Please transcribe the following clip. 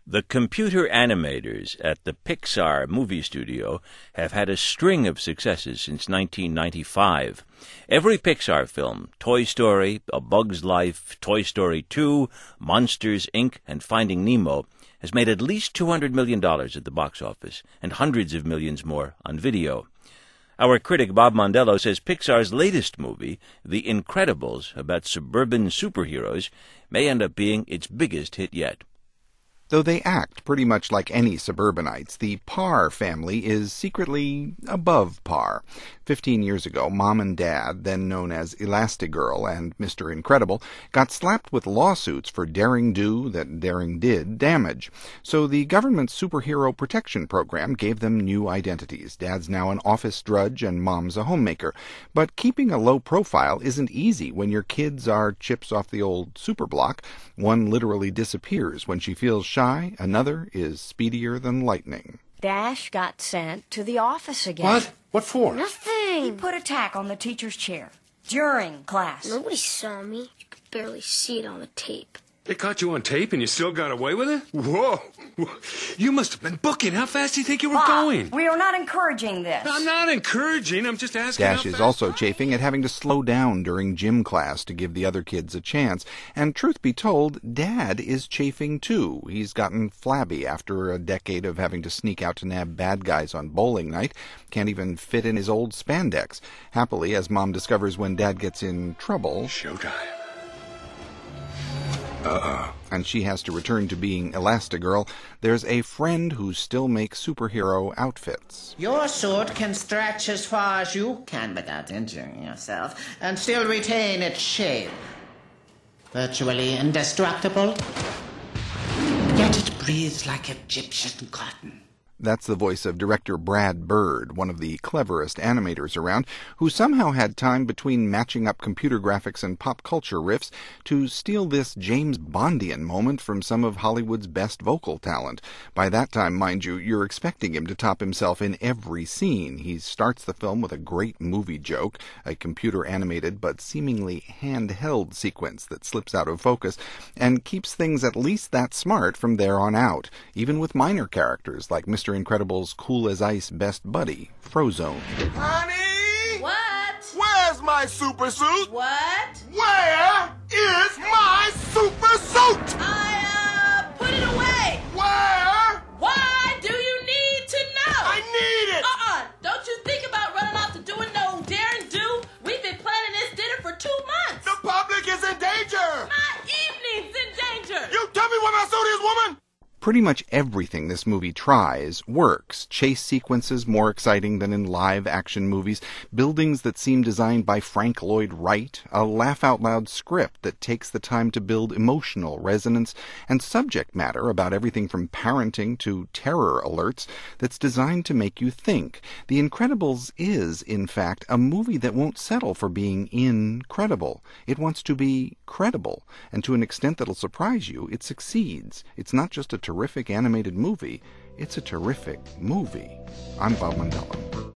The computer animators at the Pixar movie studio have had a string of successes since 1995. Every Pixar film, Toy Story, A Bug's Life, Toy Story 2, Monsters, Inc., and Finding Nemo, has made at least $200 million at the box office and hundreds of millions more on video. Our critic Bob Mondello says Pixar's latest movie, The Incredibles, about suburban superheroes, may end up being its biggest hit yet. Though they act pretty much like any suburbanites, the Parr family is secretly above par. 15 years ago, Mom and Dad, then known as Elastigirl and Mr. Incredible, got slapped with lawsuits for daring do that daring did damage. So the government's superhero protection program gave them new identities. Dad's now an office drudge and Mom's a homemaker. But keeping a low profile isn't easy when your kids are chips off the old superblock. One literally disappears when she feels shy, another is speedier than lightning. Dash got sent to the office again. What? What for? Nothing. He put a tack on the teacher's chair during class. Nobody saw me. You could barely see it on the tape. They caught you on tape and you still got away with it? Whoa! You must have been booking. How fast do you think you were going? We are not encouraging this. I'm not encouraging. I'm just asking. Dash is also chafing at having to slow down during gym class to give the other kids a chance. And truth be told, Dad is chafing too. He's gotten flabby after a decade of having to sneak out to nab bad guys on bowling night. Can't even fit in his old spandex. Happily, as Mom discovers when Dad gets in trouble... Showtime. And she has to return to being Elastigirl, there's a friend who still makes superhero outfits. Your suit can stretch as far as you can without injuring yourself, and still retain its shape. Virtually indestructible, yet it breathes like Egyptian cotton. That's the voice of director Brad Bird, one of the cleverest animators around, who somehow had time between matching up computer graphics and pop culture riffs to steal this James Bondian moment from some of Hollywood's best vocal talent. By that time, mind you, you're expecting him to top himself in every scene. He starts the film with a great movie joke, a computer-animated but seemingly handheld sequence that slips out of focus, and keeps things at least that smart from there on out, even with minor characters like Mr. Incredible's cool-as-ice best buddy, Frozone. Honey! What? Where's my super suit? What? Where is my super suit? Put it away. Where? Why do you need to know? I need it! Don't you think about running off to doing no daring do? We've been planning this dinner for 2 months. The public is in danger! My evening's in danger. You tell me where my suit is, woman! Pretty much everything this movie tries works. Chase sequences more exciting than in live-action movies, buildings that seem designed by Frank Lloyd Wright, a laugh-out-loud script that takes the time to build emotional resonance, and subject matter about everything from parenting to terror alerts that's designed to make you think. The Incredibles is, in fact, a movie that won't settle for being incredible. It wants to be credible, and to an extent that'll surprise you, it succeeds. It's not just a terrific animated movie, it's a terrific movie. I'm Bob Mondello.